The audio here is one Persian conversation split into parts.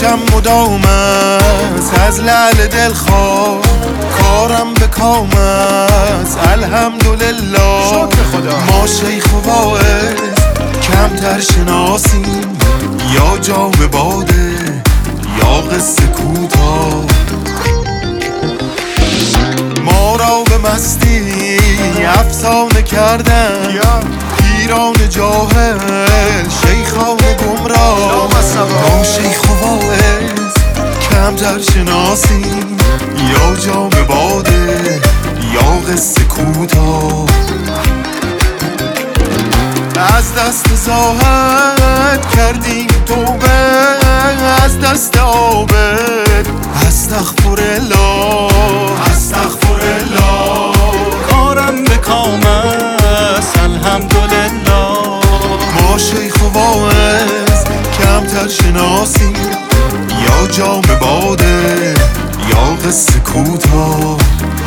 عیشم مدام است از لعل دلخواه، کارم به کام است الحمدلله. شکر خدا. ما شیخ و واعظ کمتر شناسیم، یا جام باده یا قصه کوتاه. ما را به مستی افسانه کردن پیران جاهل، شیخان گمراه. ما شیخ و واعظ کمتر شناسیم، یا جام باده یا قصه کوتاه. از دست زاهد کردیم توبه، از دست عابد استغفرالله استغفرالله. کارم به کام است الحمدلله. ما شیخ و واعظ کمتر شناسیم، یا جام باده یا قصه کوتاه.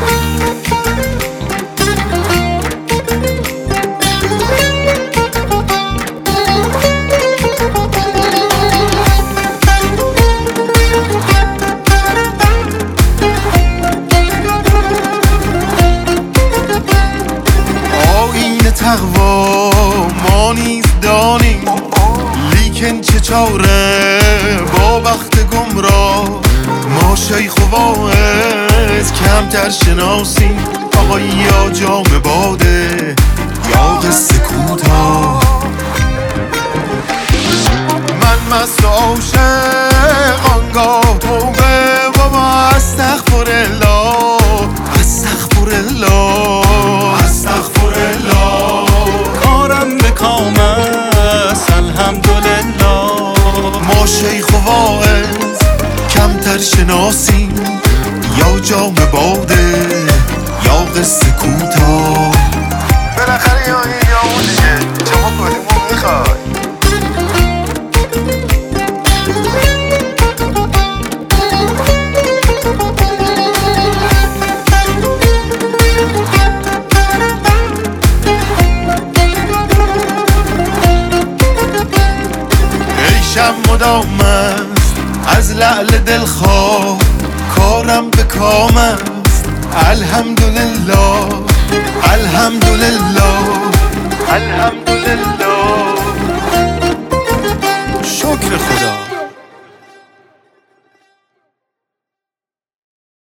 تقوا ما نیز دانیم، لیکن چه چاره با بخت گمراه. ما شیخ و واعظ کمتر شناسیم، آقا یا جام باده یا قصه کوتاه. من مست و عاشق آنگاه توبه بابا استغفرالله استغفرالله استغفرالله. کارم به کام است الحمدلله. ما شیخ و واعظ کمتر شناسیم، یا جام باده یا قصه کوتاه. بالاخره یا این یا اون دیگه، چه ما کدومو میخوای؟ عیشم مدام است از لعل دلخواه، کارم به کام است الحمدلله.